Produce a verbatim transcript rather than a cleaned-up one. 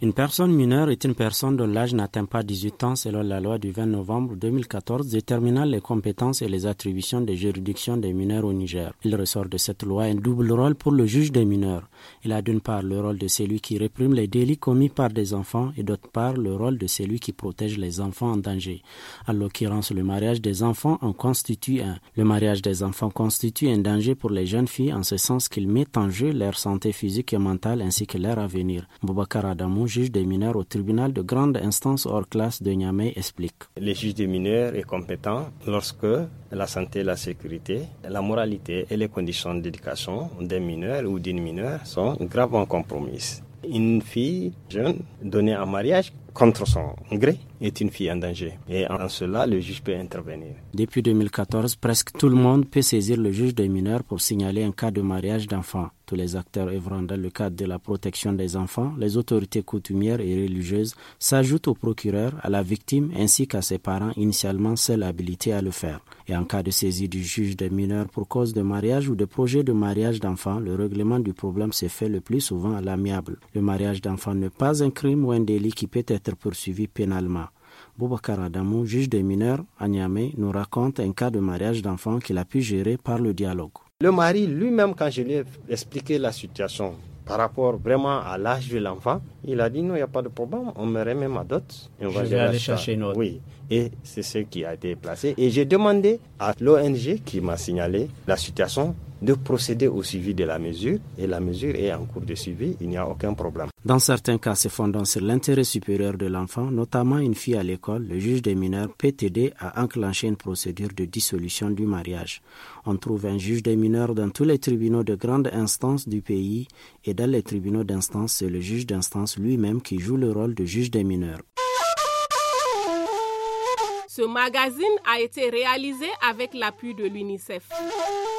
Une personne mineure est une personne dont l'âge n'atteint pas dix-huit ans selon la loi du vingt novembre deux mille quatorze déterminant les compétences et les attributions des juridictions des mineurs au Niger. Il ressort de cette loi un double rôle pour le juge des mineurs. Il a d'une part le rôle de celui qui réprime les délits commis par des enfants et d'autre part le rôle de celui qui protège les enfants en danger. En l'occurrence, le mariage des enfants en constitue un. Le mariage des enfants constitue un danger pour les jeunes filles en ce sens qu'il met en jeu leur santé physique et mentale ainsi que leur avenir. Boubacar Adamou, juge des mineurs au tribunal de grande instance hors classe de Niamey, explique. Le juge des mineurs est compétent lorsque la santé, la sécurité, la moralité et les conditions d'éducation d'un mineur ou d'une mineure sont gravement compromises. Une fille jeune donnée en mariage contre son gré est une fille en danger. Et en cela, le juge peut intervenir. Depuis deux mille quatorze, presque tout le monde peut saisir le juge des mineurs pour signaler un cas de mariage d'enfants. Tous les acteurs œuvrant dans le cadre de la protection des enfants, les autorités coutumières et religieuses s'ajoutent au procureur, à la victime ainsi qu'à ses parents initialement seuls habilités à le faire. Et en cas de saisie du juge des mineurs pour cause de mariage ou de projet de mariage d'enfants, le règlement du problème se fait le plus souvent à l'amiable. Le mariage d'enfants n'est pas un crime ou un délit qui peut être poursuivi pénalement. Boubacar Adamou, juge des mineurs à Niamey, nous raconte un cas de mariage d'enfants qu'il a pu gérer par le dialogue. Le mari lui-même, quand je lui ai expliqué la situation par rapport vraiment à l'âge de l'enfant, il a dit non, il n'y a pas de problème, on me remet ma dot. Et on je va vais aller chercher une autre. Oui, et c'est ce qui a été placé. Et j'ai demandé à l'O N G qui m'a signalé la situation de procéder au suivi de la mesure. Et la mesure est en cours de suivi, il n'y a aucun problème. Dans certains cas se fondant sur l'intérêt supérieur de l'enfant, notamment une fille à l'école, le juge des mineurs peut aider à enclencher une procédure de dissolution du mariage. On trouve un juge des mineurs dans tous les tribunaux de grande instance du pays et dans les tribunaux d'instance, c'est le juge d'instance lui-même qui joue le rôle de juge des mineurs. Ce magazine a été réalisé avec l'appui de l'UNICEF.